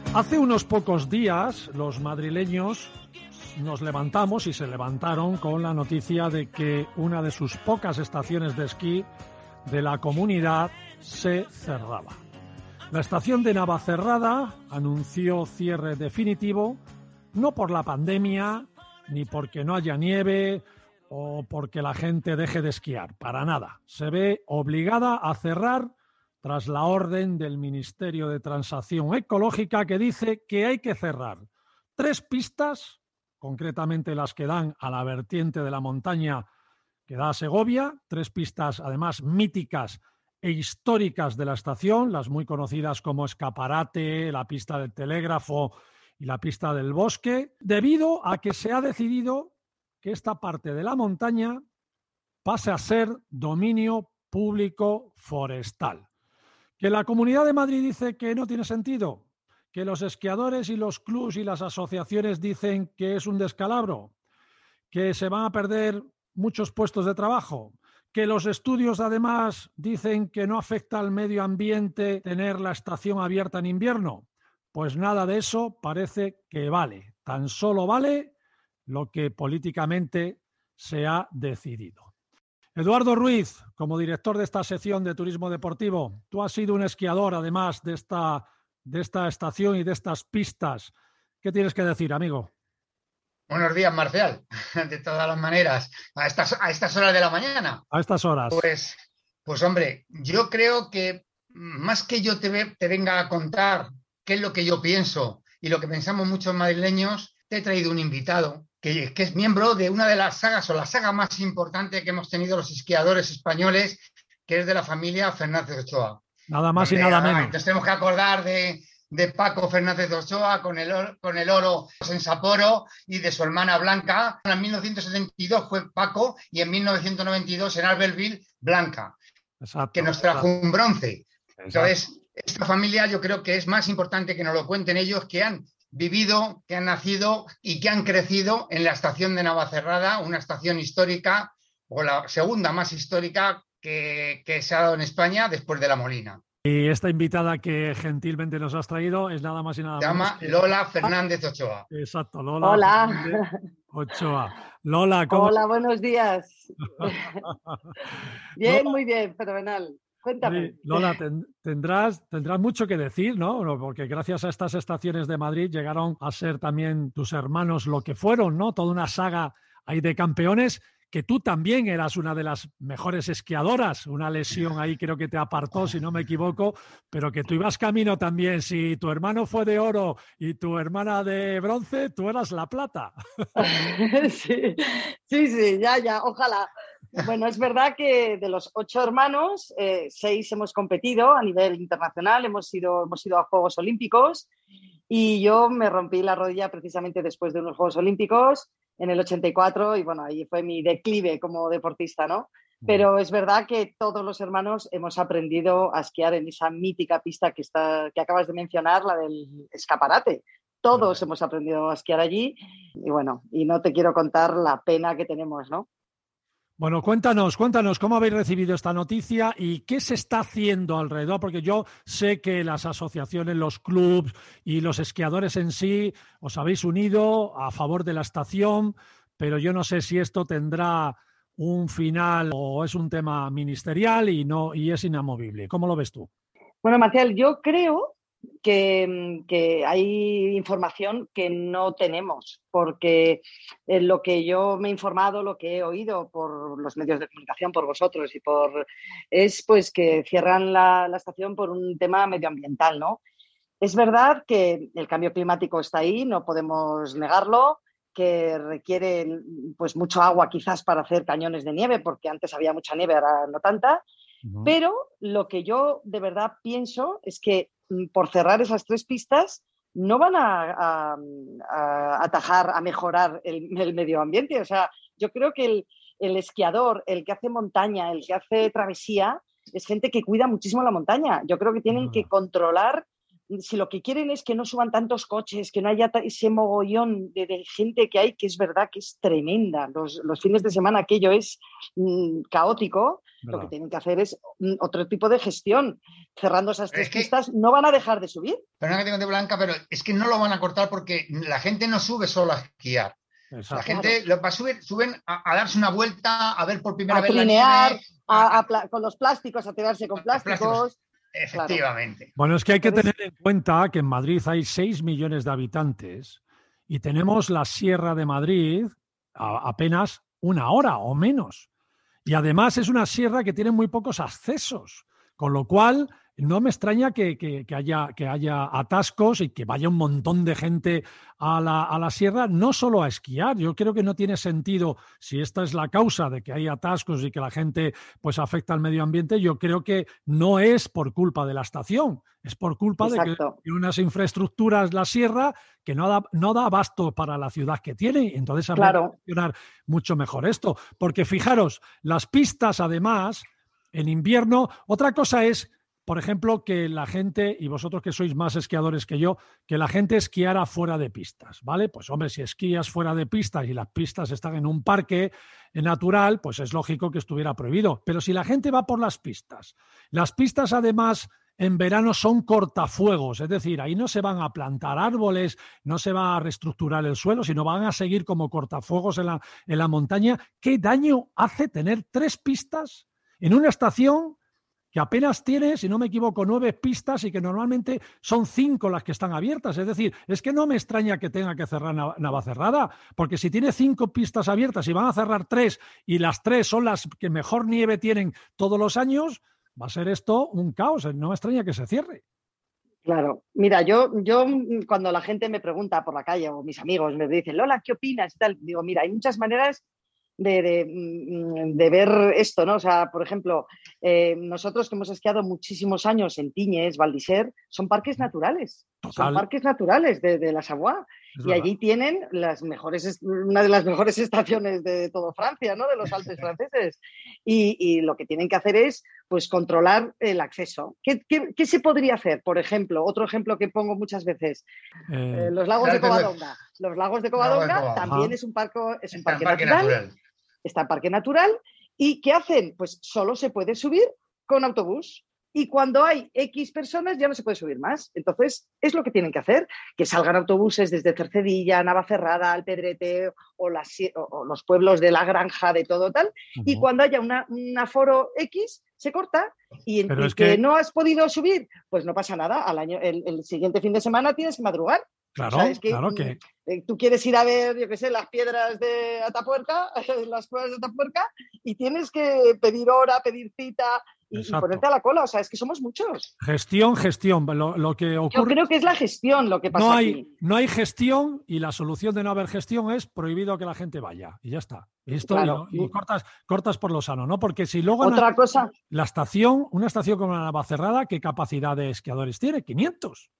Hace unos pocos días los madrileños nos levantamos y se levantaron con la noticia de que una de sus pocas estaciones de esquí de la comunidad se cerraba. La estación de Navacerrada anunció cierre definitivo, no por la pandemia, ni porque no haya nieve o porque la gente deje de esquiar, para nada. Se ve obligada a cerrar tras la orden del Ministerio de Transición Ecológica que dice que hay que cerrar 3 pistas, concretamente las que dan a la vertiente de la montaña que da a Segovia, 3 pistas además míticas e históricas de la estación, las muy conocidas como Escaparate, la pista del Telégrafo y la pista del Bosque, debido a que se ha decidido que esta parte de la montaña pase a ser dominio público forestal. ¿Que la Comunidad de Madrid dice que no tiene sentido? ¿Que los esquiadores y los clubs y las asociaciones dicen que es un descalabro? ¿Que se van a perder muchos puestos de trabajo? ¿Que los estudios además dicen que no afecta al medio ambiente tener la estación abierta en invierno? Pues nada de eso parece que vale. Tan solo vale lo que políticamente se ha decidido. Eduardo Ruiz, como director de esta sección de turismo deportivo, tú has sido un esquiador además de esta estación y de estas pistas. ¿Qué tienes que decir, amigo? Buenos días, Marcial, de todas las maneras, a estas horas de la mañana. A estas horas. Pues hombre, yo creo que más que yo te venga a contar qué es lo que yo pienso y lo que pensamos muchos madrileños, te he traído un invitado que es miembro de una de las sagas o la saga más importante que hemos tenido los esquiadores españoles, que es de la familia Fernández Ochoa. Nada más y nada menos. Nos tenemos que acordar de Paco Fernández Ochoa con el oro en Sapporo y de su hermana Blanca. En 1972 fue Paco y en 1992 en Albertville Blanca, exacto, que nos trajo un bronce. Exacto. Entonces, esta familia yo creo que es más importante que nos lo cuenten ellos, que han vivido, que han nacido y que han crecido en la estación de Navacerrada, una estación histórica o la segunda más histórica que se ha dado en España después de La Molina. Y esta invitada que gentilmente nos has traído es nada más y nada menos. Se llama Lola Fernández Ochoa. Exacto, Lola. Hola. Fernández Ochoa. Lola, ¿cómo? Hola, buenos días. Bien, Lola, muy bien, fenomenal. Cuéntame. Sí, Lola, tendrás mucho que decir, ¿no? Porque gracias a estas estaciones de Madrid llegaron a ser también tus hermanos lo que fueron, ¿no? Toda una saga ahí de campeones, que tú también eras una de las mejores esquiadoras. Una lesión ahí creo que te apartó, si no me equivoco, pero que tú ibas camino también. Si tu hermano fue de oro y tu hermana de bronce, tú eras la plata. Sí, ya, ojalá. Bueno, es verdad que de los 8 hermanos, 6 hemos competido a nivel internacional, hemos ido a Juegos Olímpicos y yo me rompí la rodilla precisamente después de unos Juegos Olímpicos en el 84 y bueno, ahí fue mi declive como deportista, ¿no? Pero es verdad que todos los hermanos hemos aprendido a esquiar en esa mítica pista que acabas de mencionar, la del Escaparate. Todos hemos aprendido a esquiar allí y bueno, y no te quiero contar la pena que tenemos, ¿no? Bueno, cuéntanos cómo habéis recibido esta noticia y qué se está haciendo alrededor, porque yo sé que las asociaciones, los clubs y los esquiadores en sí os habéis unido a favor de la estación, pero yo no sé si esto tendrá un final o es un tema ministerial y es inamovible. ¿Cómo lo ves tú? Bueno, Marcial, yo creo que hay información que no tenemos, porque lo que yo me he informado, lo que he oído por los medios de comunicación, por vosotros es pues que cierran la estación por un tema medioambiental, ¿no? Es verdad que el cambio climático está ahí, no podemos negarlo, que requiere pues mucho agua quizás para hacer cañones de nieve, porque antes había mucha nieve, ahora no tanta. Pero lo que yo de verdad pienso es que por cerrar esas 3 pistas no van a atajar, a mejorar el medio ambiente. O sea, yo creo que el esquiador, el que hace montaña, el que hace travesía, es gente que cuida muchísimo la montaña. Yo creo que tienen que controlar, si lo que quieren es que no suban tantos coches, que no haya ese mogollón de gente que hay, que es verdad que es tremenda. Los fines de semana aquello es caótico. verdad. Lo que tienen que hacer es otro tipo de gestión. Cerrando esas Pero 3 pistas, no van a dejar de subir. Perdona que tengo de Blanca, pero es que no lo van a cortar porque la gente no sube solo a esquiar. Exacto. La gente lo va a subir, suben a darse una vuelta, a ver por primera vez Trinear, la nieve, con los plásticos, a tirarse con plásticos. Efectivamente. Claro. Bueno, es que hay que tener en cuenta que en Madrid hay 6 millones de habitantes y tenemos la Sierra de Madrid a apenas 1 hora o menos. Y además es una sierra que tiene muy pocos accesos, con lo cual no me extraña que haya atascos y que vaya un montón de gente a la sierra, no solo a esquiar. Yo creo que no tiene sentido, si esta es la causa de que hay atascos y que la gente pues afecta al medio ambiente, yo creo que no es por culpa de la estación, es por culpa de que hay unas infraestructuras, la sierra, que no da abasto para la ciudad que tiene. Entonces habría que gestionar mucho mejor esto. Porque fijaros, las pistas además, en invierno, otra cosa es, por ejemplo, que la gente, y vosotros que sois más esquiadores que yo, que la gente esquiara fuera de pistas, ¿vale? Pues hombre, si esquías fuera de pistas y las pistas están en un parque natural, pues es lógico que estuviera prohibido. Pero si la gente va por las pistas además en verano son cortafuegos, es decir, ahí no se van a plantar árboles, no se va a reestructurar el suelo, sino van a seguir como cortafuegos en la montaña. ¿Qué daño hace tener 3 pistas en una estación que apenas tiene, si no me equivoco, 9 pistas y que normalmente son 5 las que están abiertas? Es decir, es que no me extraña que tenga que cerrar Navacerrada, porque si tiene 5 pistas abiertas y van a cerrar 3 y las 3 son las que mejor nieve tienen todos los años, va a ser esto un caos. No me extraña que se cierre. Claro, mira, yo cuando la gente me pregunta por la calle o mis amigos me dicen, Lola, ¿qué opinas? Y tal, digo, mira, hay muchas maneras de ver esto, ¿no? O sea, por ejemplo, nosotros que hemos esquiado muchísimos años en Tiñes, Val d'Isère, son parques naturales. Total. Son parques naturales de la Savoie. Y allí tienen una de las mejores estaciones de toda Francia, ¿no? De los Alpes franceses. Y lo que tienen que hacer es, pues, controlar el acceso. ¿Qué se podría hacer? Por ejemplo, otro ejemplo que pongo muchas veces, los lagos de Covadonga. Los lagos de Covadonga también es un parque natural. Está en parque natural. ¿Y qué hacen? Pues solo se puede subir con autobús. Y cuando hay X personas ya no se puede subir más. Entonces, es lo que tienen que hacer, que salgan autobuses desde Cercedilla, Navacerrada, Alpedrete o los pueblos de La Granja, de todo tal. Y cuando haya un aforo X, se corta. Y el que no has podido subir, pues no pasa nada. El siguiente fin de semana tienes que madrugar. Claro, o sea, es que, claro que... Tú quieres ir a ver, yo qué sé, las piedras de Atapuerca, las cuevas de Atapuerca, y tienes que pedir hora, pedir cita y ponerte a la cola. O sea, es que somos muchos. Gestión. Lo que ocurre... Yo creo que es la gestión lo que pasa aquí. No hay gestión, y la solución de no haber gestión es prohibido que la gente vaya. Y ya está. Y cortas por lo sano, ¿no? Porque si luego... Otra cosa... una estación como la Navacerrada, ¿qué capacidad de esquiadores tiene? 500.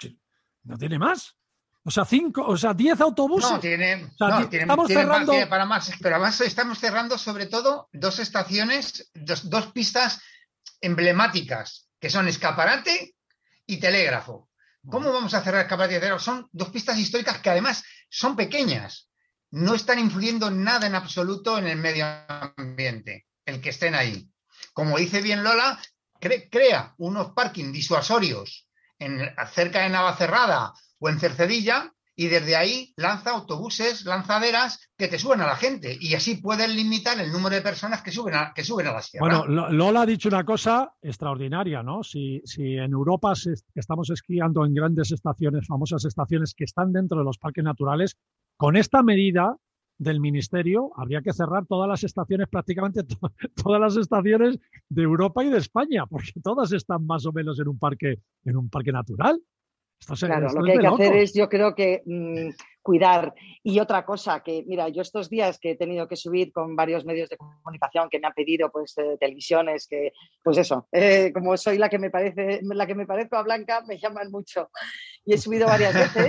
No tiene más. O sea, 10 autobuses. Estamos cerrando. Tiene para más, pero además estamos cerrando sobre todo 2 estaciones, dos pistas emblemáticas, que son Escaparate y Telégrafo. ¿Cómo vamos a cerrar Escaparate y Telégrafo? Son 2 pistas históricas que además son pequeñas. No están influyendo nada en absoluto en el medio ambiente, el que estén ahí. Como dice bien Lola, crea unos parking disuasorios cerca de Navacerrada o en Cercedilla, y desde ahí lanza autobuses, lanzaderas que te suben a la gente, y así pueden limitar el número de personas que suben a la sierra. Bueno, Lola ha dicho una cosa extraordinaria, ¿no? Si en Europa estamos esquiando en grandes estaciones, famosas estaciones que están dentro de los parques naturales, con esta medida del Ministerio habría que cerrar todas las estaciones, prácticamente todas las estaciones de Europa y de España, porque todas están más o menos en un parque natural. Claro, lo que hay que hacer es, yo creo que cuidar. Y otra cosa que, mira, yo estos días que he tenido que subir con varios medios de comunicación que me han pedido, pues, televisiones, que, pues eso, como soy la que me parezco a Blanca, me llaman mucho. Y he subido varias veces.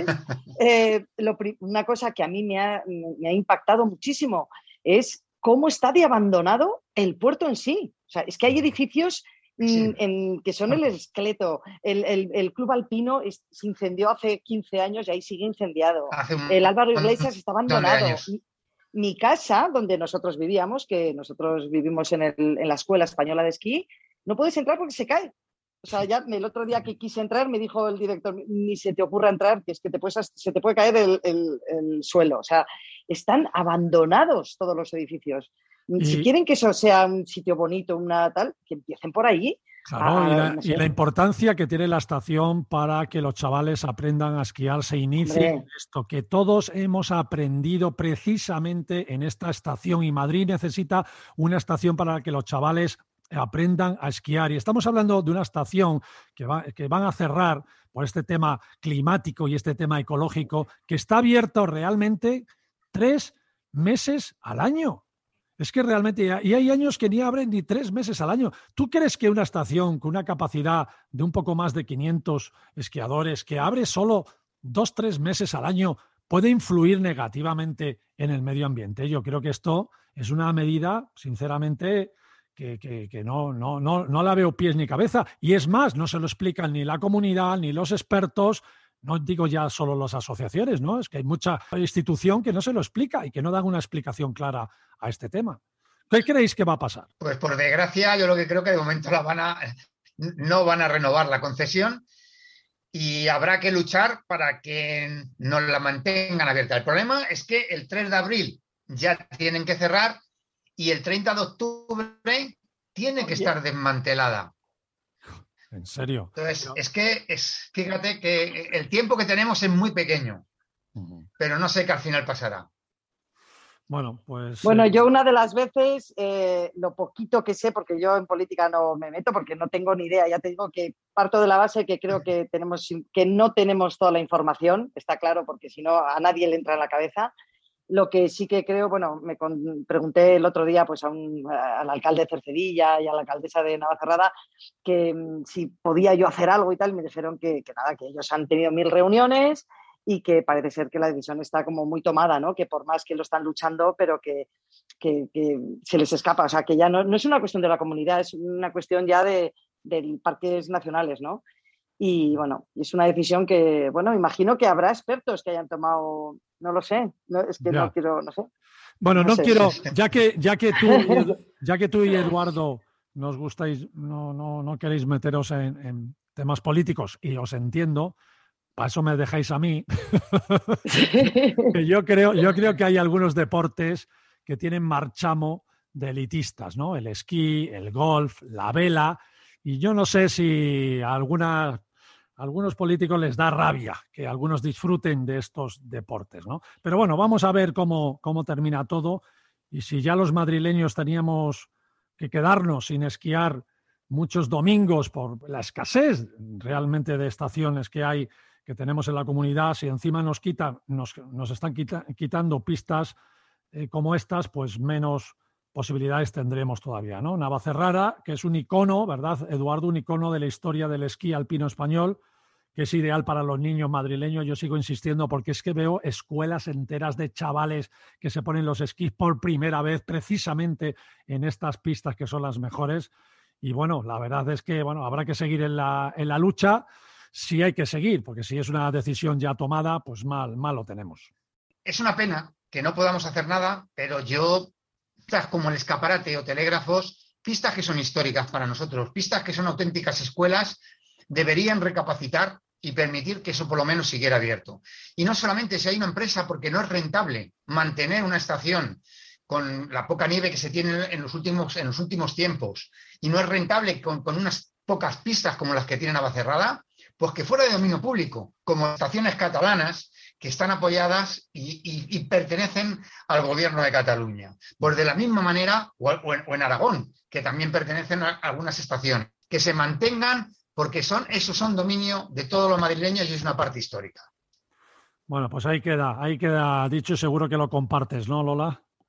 Una cosa que a mí me ha impactado muchísimo es cómo está de abandonado el puerto en sí. O sea, es que hay edificios que son el esqueleto. El Club Alpino se incendió hace 15 años y ahí sigue incendiado. El Álvaro Iglesias está abandonado. mi casa, donde nosotros vivíamos, que nosotros vivimos en la Escuela Española de Esquí, no puedes entrar porque se cae. O sea, ya el otro día que quise entrar me dijo el director, ni se te ocurra entrar, que es que se te puede caer el suelo. O sea, están abandonados todos los edificios. Si quieren que eso sea un sitio bonito, una tal, que empiecen por ahí. Claro, y la importancia que tiene la estación para que los chavales aprendan a esquiar, se inicie en esto, que todos hemos aprendido precisamente en esta estación, y Madrid necesita una estación para que los chavales aprendan a esquiar. Y estamos hablando de una estación que van a cerrar por este tema climático y este tema ecológico, que está abierto realmente 3 meses al año. Es que realmente, y hay años que ni abren ni 3 meses al año. ¿Tú crees que una estación con una capacidad de un poco más de 500 esquiadores, que abre solo 2-3 meses al año, puede influir negativamente en el medio ambiente? Yo creo que esto es una medida, sinceramente, que no la veo pies ni cabeza. Y es más, no se lo explican ni la comunidad ni los expertos. No digo ya solo las asociaciones, ¿no? Es que hay mucha institución que no se lo explica y que no dan una explicación clara a este tema. ¿Qué creéis que va a pasar? Pues por desgracia, yo lo que creo que de momento no van a renovar la concesión y habrá que luchar para que nos la mantengan abierta. El problema es que el 3 de abril ya tienen que cerrar y el 30 de octubre tiene que estar desmantelada. ¿En serio? Entonces, fíjate que el tiempo que tenemos es muy pequeño, pero no sé qué al final pasará. Bueno, pues... Bueno, yo una de las veces, lo poquito que sé, porque yo en política no me meto, porque no tengo ni idea, ya te digo que parto de la base que creo que no tenemos toda la información, está claro, porque si no a nadie le entra en la cabeza. Lo que sí que creo, bueno, me pregunté el otro día pues al alcalde de Cercedilla y a la alcaldesa de Navacerrada que si podía yo hacer algo y tal, me dijeron que nada, que ellos han tenido 1000 reuniones y que parece ser que la decisión está como muy tomada, ¿no? Que por más que lo están luchando, pero que se les escapa. O sea, que ya no es una cuestión de la comunidad, es una cuestión ya de parques nacionales, ¿no? Y bueno, es una decisión que, bueno, imagino que habrá expertos que hayan tomado, no lo sé, es que no quiero, no sé. Bueno, no quiero, ya que tú y Eduardo nos gustáis, no queréis meteros en temas políticos, y os entiendo, para eso me dejáis a mí. yo creo que hay algunos deportes que tienen marchamo de elitistas, ¿no? El esquí, el golf, la vela, y yo no sé si a algunos políticos les da rabia que algunos disfruten de estos deportes, ¿no? Pero bueno, vamos a ver cómo termina todo, y si ya los madrileños teníamos que quedarnos sin esquiar muchos domingos por la escasez realmente de estaciones que tenemos en la comunidad, si encima nos están quitando pistas como estas, pues menos posibilidades tendremos todavía, ¿no? Navacerrada, que es un icono, ¿verdad, Eduardo? Un icono de la historia del esquí alpino español, que es ideal para los niños madrileños. Yo sigo insistiendo porque es que veo escuelas enteras de chavales que se ponen los esquís por primera vez precisamente en estas pistas que son las mejores. Y bueno, la verdad es que bueno, habrá que seguir en la lucha, si hay que seguir, porque si es una decisión ya tomada, pues mal lo tenemos. Es una pena que no podamos hacer nada, pero yo, como el Escaparate o Telégrafos, pistas que son históricas para nosotros, pistas que son auténticas escuelas, deberían recapacitar y permitir que eso por lo menos siguiera abierto. Y no solamente si hay una empresa, porque no es rentable mantener una estación con la poca nieve que se tiene en los últimos tiempos, y no es rentable con unas pocas pistas como las que tiene Navacerrada, pues que fuera de dominio público, como estaciones catalanas que están apoyadas y pertenecen al gobierno de Cataluña. Pues de la misma manera, o en Aragón, que también pertenecen a algunas estaciones, que se mantengan porque esos son dominio de todos los madrileños y es una parte histórica. Bueno, pues ahí queda dicho, y seguro que lo compartes, ¿no, Lola?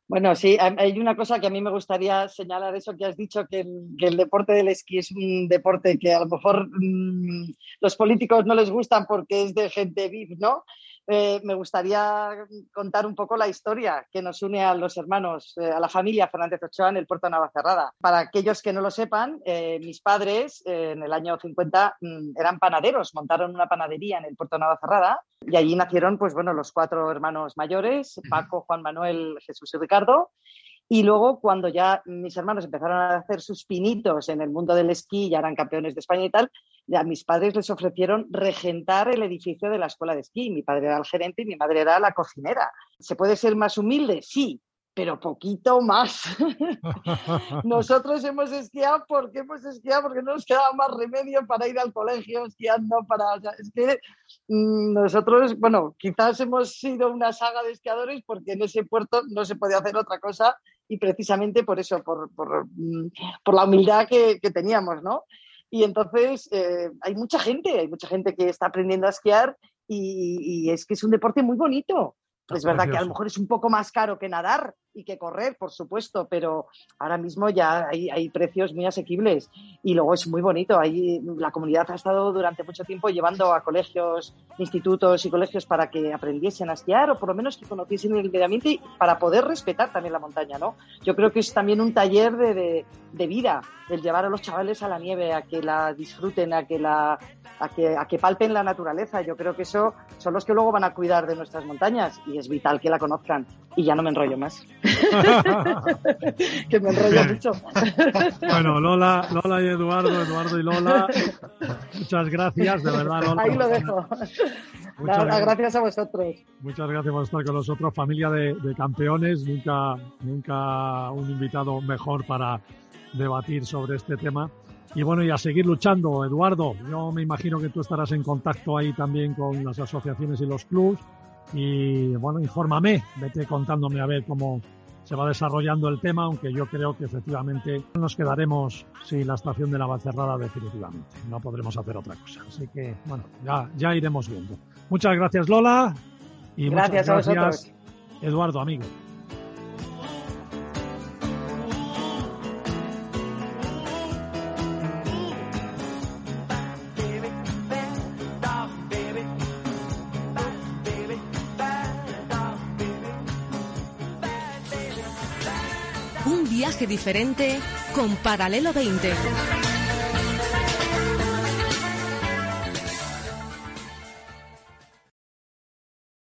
Bueno, sí, hay una cosa que a mí me gustaría señalar, eso que has dicho, que el deporte del esquí es un deporte que a lo mejor los políticos no les gustan porque es de gente VIP, ¿no? Me gustaría contar un poco la historia que nos une a los hermanos, a la familia Fernández Ochoa en el puerto de Navacerrada. Para aquellos que no lo sepan, mis padres en el año 50 eran panaderos, montaron una panadería en el puerto de Navacerrada y allí nacieron pues, bueno, los 4 hermanos mayores, Paco, Juan Manuel, Jesús y Ricardo. Y luego, cuando ya mis hermanos empezaron a hacer sus pinitos en el mundo del esquí, ya eran campeones de España y tal, a mis padres les ofrecieron regentar el edificio de la escuela de esquí. Mi padre era el gerente y mi madre era la cocinera. ¿Se puede ser más humilde? Sí, pero poquito más. Nosotros hemos esquiado porque no nos quedaba más remedio para ir al colegio esquiando. O sea, es que nosotros, bueno, quizás hemos sido una saga de esquiadores porque en ese puerto no se podía hacer otra cosa y precisamente por eso, por la humildad que teníamos, ¿no? Y entonces hay mucha gente que está aprendiendo a esquiar y es que es un deporte muy bonito. Es verdad que a lo mejor es un poco más caro que nadar y que correr, por supuesto, pero ahora mismo ya hay precios muy asequibles y luego es muy bonito. Ahí la comunidad ha estado durante mucho tiempo llevando a colegios, institutos y colegios para que aprendiesen a esquiar o por lo menos que conociesen el medio ambiente para poder respetar también la montaña, ¿no? Yo creo que es también un taller de vida, el llevar a los chavales a la nieve, a que la disfruten, a que palpen la naturaleza. Yo creo que eso son los que luego van a cuidar de nuestras montañas y es vital que la conozcan. Y ya no me enrollo más. Que me enrollo mucho. Bueno, Lola y Eduardo y Lola, muchas gracias, de verdad, Lola. Ahí lo dejo. Gracias a vosotros. Muchas gracias por estar con nosotros, familia de campeones. Nunca un invitado mejor para debatir sobre este tema. Y bueno, y a seguir luchando, Eduardo. Yo me imagino que tú estarás en contacto ahí también con las asociaciones y los clubs. Y bueno, infórmame, vete contándome a ver cómo se va desarrollando el tema, aunque yo creo que efectivamente nos quedaremos sin la estación de Navacerrada definitivamente. No podremos hacer otra cosa. Así que, bueno, ya iremos viendo. Muchas gracias, Lola. Y gracias muchas a vosotros. Eduardo, amigo. Un viaje diferente con Paralelo 20.